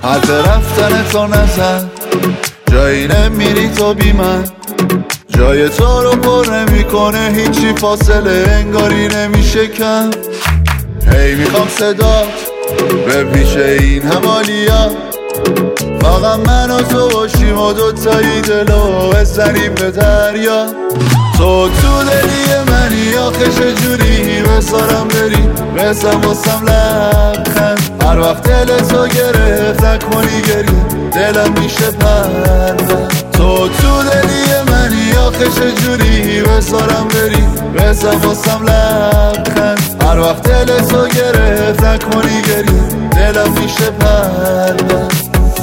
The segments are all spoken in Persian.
حرف رفتن تو نزن، جایی نمیری تو بی من، جای تو رو پر نمیکنه هیچی، فاصله انگاری نمیشه کم. هی میخوام صدات بپیشه این حوالیات، فقط من و تو باشیم و دوتایی دلو بزنیم به دریا. تو دلی منی آخه چجوری بذارم بری، بزن واسم لبخند، هر وقت دل تو گرفت نکنی گریه دلم میشه پرد. تو دلی منی آخه چجوری بذارم بری، بزن واسم لبخند، هر وقت دل تو گرفت نکنی گریه دلم میشه پرد.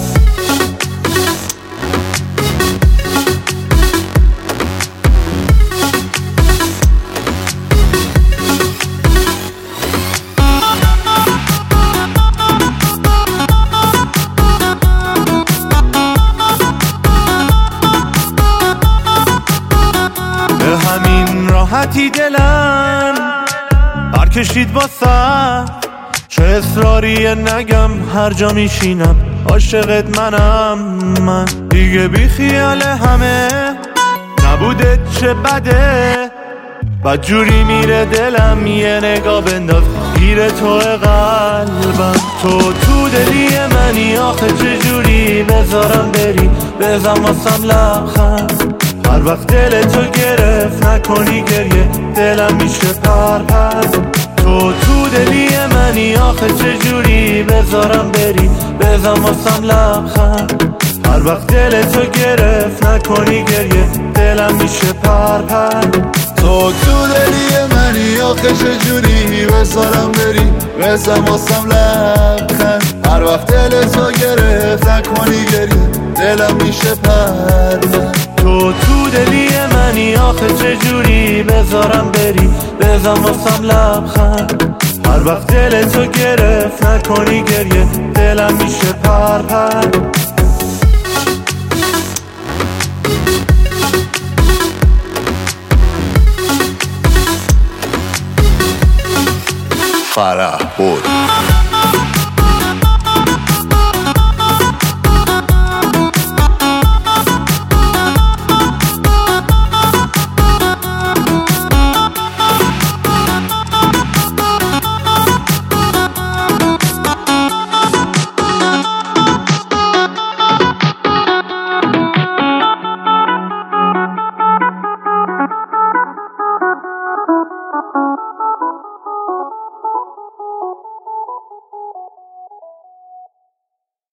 راحتی دلم برکشید واسه، چه اصراریه نگم هر جا میشینم عاشقت منم. من دیگه بی خیال همه نبوده چه بده، بد جوری میره دلم یه نگاه بنداز گیر تو قلبم. تو دلی منی آخه چجوری بذارم بری، بزن واسم لبخند، هر وقت دل تو گرفت نکنی گریه دلم میشه پرپر. تو دلی منی آخه چجوری بذارم بری، بزن واسم لبخند، هر وقت دل تو گرفت نکنی گریه دلم میشه پرپر. تو دلی منی آخه چجوری بذارم بری، بزن واسم لبخند، هر وقت دل تو گرفت نکنی گریه دلم میشه پرپر. تو دلی منی آخه چجوری بذارم بری، بزن واسم لبخند، هر وقت دل تو گرفت نکنی گریه دلم میشه پرپر. فرح بود